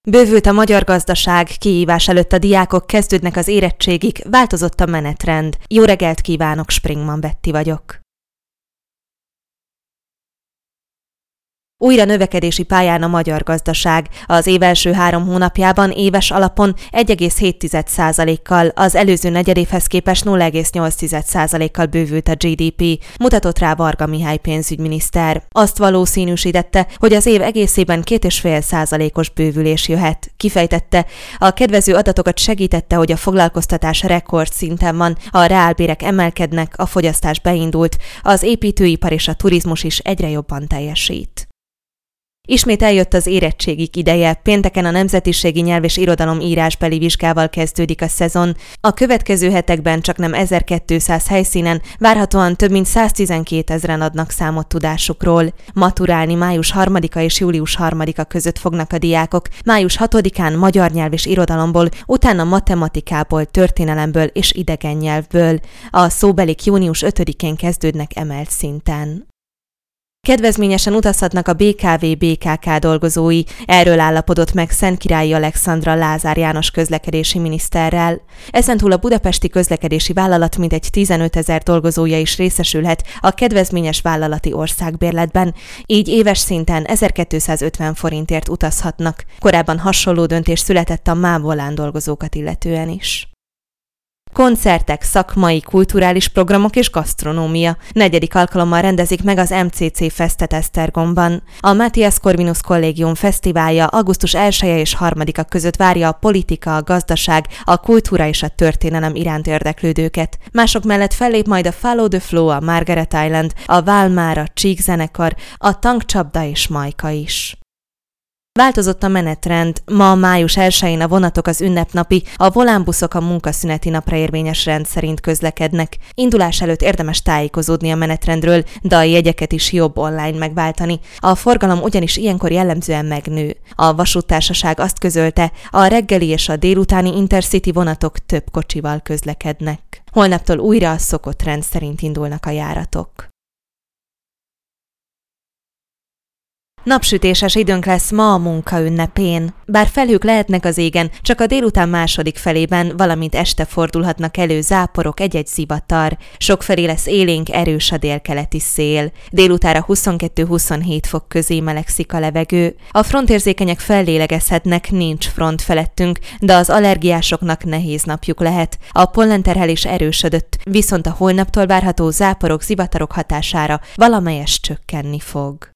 Bővült a magyar gazdaság, kihívás előtt a diákok, kezdődnek az érettségik, változott a menetrend. Jó reggelt kívánok, Springman Betti vagyok. Újra növekedési pályán a magyar gazdaság. Az év első 3 hónapjában éves alapon 1,7%-kal, az előző negyedévhez képest 0,8%-kal bővült a GDP, mutatott rá Varga Mihály pénzügyminiszter. Azt valószínűsítette, hogy az év egészében 2,5%-os bővülés jöhet. Kifejtette, a kedvező adatokat segítette, hogy a foglalkoztatás rekordszinten van, a reálbérek emelkednek, a fogyasztás beindult, az építőipar és a turizmus is egyre jobban teljesít. Ismét eljött az érettségik ideje, pénteken a nemzetiségi nyelv és irodalom írásbeli vizsgával kezdődik a szezon. A következő hetekben csaknem 1200 helyszínen várhatóan több mint 112 000 adnak számot tudásukról. Maturálni május 3-a és július 3-a között fognak a diákok, május 6-án magyar nyelv és irodalomból, utána matematikából, történelemből és idegen nyelvből. A szóbelik június 5-én kezdődnek emelt szinten. Kedvezményesen utazhatnak a BKV-BKK dolgozói, erről állapodott meg Szentkirályi Alexandra Lázár János közlekedési miniszterrel. Ezentúl a budapesti közlekedési vállalat mintegy 15 000 dolgozója is részesülhet a kedvezményes vállalati országbérletben, így éves szinten 1250 forintért utazhatnak. Korábban hasonló döntés született a MÁV volán dolgozókat illetően is. Koncertek, szakmai, kulturális programok és gasztronómia. 4. alkalommal rendezik meg az MCC Festet Esztergomban. A Matthias Corvinus Kollégium fesztiválja augusztus 1-e és 3-a között várja a politika, a gazdaság, a kultúra és a történelem iránt érdeklődőket. Mások mellett fellép majd a Follow the Flow, a Margaret Island, a Válmár, a Csík zenekar, a Tankcsapda és Majka is. Változott a menetrend. Ma május 1-én a vonatok az ünnepnapi, a volánbuszok a munkaszüneti napra érvényes rend szerint közlekednek. Indulás előtt érdemes tájékozódni a menetrendről, de a jegyeket is jobb online megváltani. A forgalom ugyanis ilyenkor jellemzően megnő. A vasúttársaság azt közölte, a reggeli és a délutáni Intercity vonatok több kocsival közlekednek. Holnaptól újra a szokott rend szerint indulnak a járatok. Napsütéses időnk lesz ma a munka ünnepén. Bár felhők lehetnek az égen, csak a délután második felében, valamint este fordulhatnak elő záporok, egy-egy zivatar. Sokfelé lesz élénk, erős a délkeleti szél. Délutára 22-27 fok közé melegszik a levegő. A frontérzékenyek fellélegezhetnek, nincs front felettünk, de az allergiásoknak nehéz napjuk lehet. A pollenterhelés erősödött, viszont a holnaptól várható záporok, zivatarok hatására valamelyest csökkenni fog.